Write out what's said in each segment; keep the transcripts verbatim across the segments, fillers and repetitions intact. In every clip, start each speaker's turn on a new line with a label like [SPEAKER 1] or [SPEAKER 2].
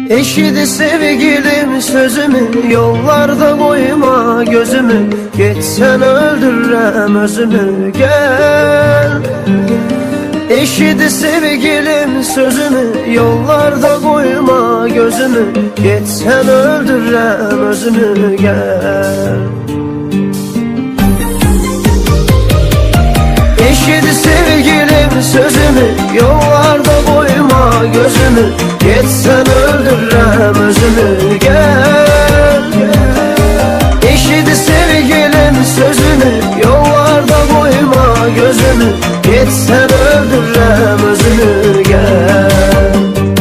[SPEAKER 1] Eşidi sevgilim sözümü, yollarda koyma gözümü. Geçsen öldürürüm özümü, gel. Eşidi sevgilim sözümü, yollarda koyma gözümü. Geçsen öldürürüm özümü, gel. Eşidi sevgilim sözümü, yollarda koyma gözümü. Geçsen öldürürüm özümü, gel. Eşidi sevgilim sözümü, yollarda koyma gözümü. Geçsen öldürürüm özümü, gel.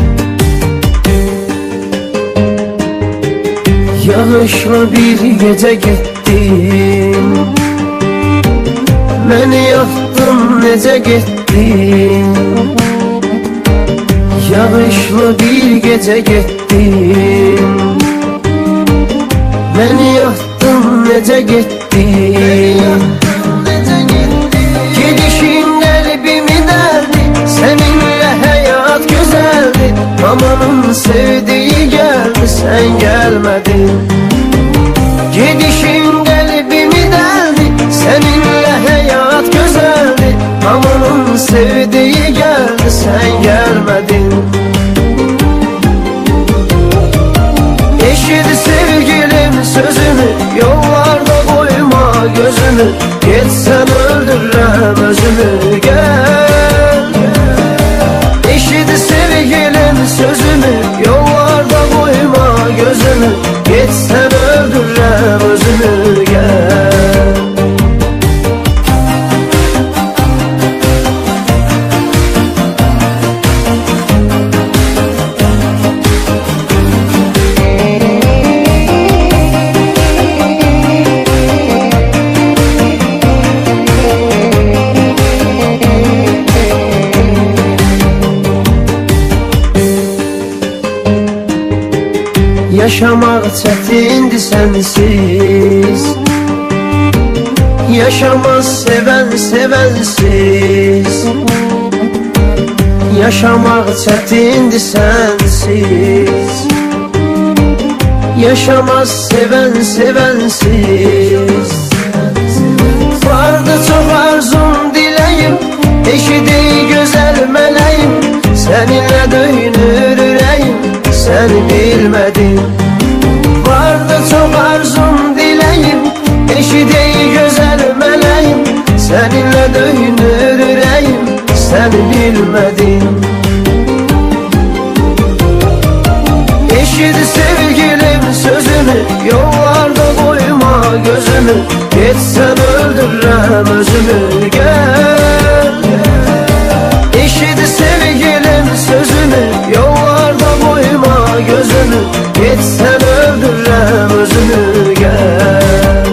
[SPEAKER 1] Yağışlı bir gece gittim, beni yaktın nece gittin. Yağışlı bir gece gittin, beni yaktın nece gittin. Gidişin kalbimi deldi, seninle hayat güzeldi. Amanın sevdiği geldi, sen gelmedin. Gidişin kalbimi deldi, seninle hayat güzeldi. Amanın sevdiği geldi, sen gelmedin. Eşidi sevgilim sözümü, yollarda koyma gözümü. Geçsen öldürürüm özümü, gel. Eşidi sevgilim sözümü, yollarda koyma gözümü. Geçsen öldürürüm özümü, gel. Yaşamak çetindi sensiz, yaşamaz seven sevensiz. Yaşamak çetindi sensiz, yaşamaz seven sevensiz. Vardı çok arzum dileğim, eşidi güzel meleğim. Seninle dönür yüreğim, sen bilmedin. Vardı çok arzum dileğim, eşidi güzel meleğim. Seninle dönür yüreğim, sen bilmedin. Eşidi sevgilim sözümü, yollarda koyma gözümü. Geçsen öldürürüm özümü, gel. Eşidi sevgilim sözümü, yollarda koyma gözümü. Geçsen öldürürüm özümü, gel.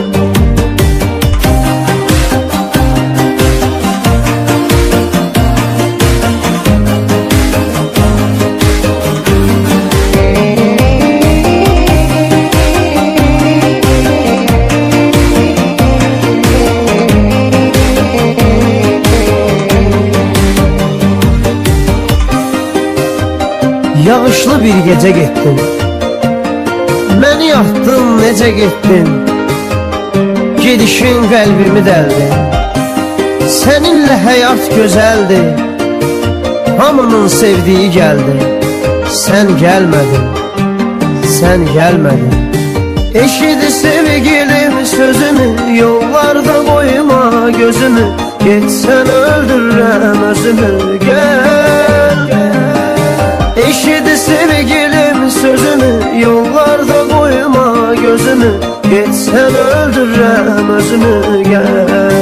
[SPEAKER 1] Yağışlı bir gece gittin, beni yaktın nece gittin. Gidişin kalbimi deldi, seninle hayat güzeldi. Hamının sevdiği geldi, sen gelmedin, sen gelmedin. Eşidi sevgilim sözümü, yollarda koyma gözümü. Geçsen öldürürüm özümü, gel. Eşidi sevgilim sözümü, yollarda koyma gözümü. Geçsen öldürürüm özümü, gel.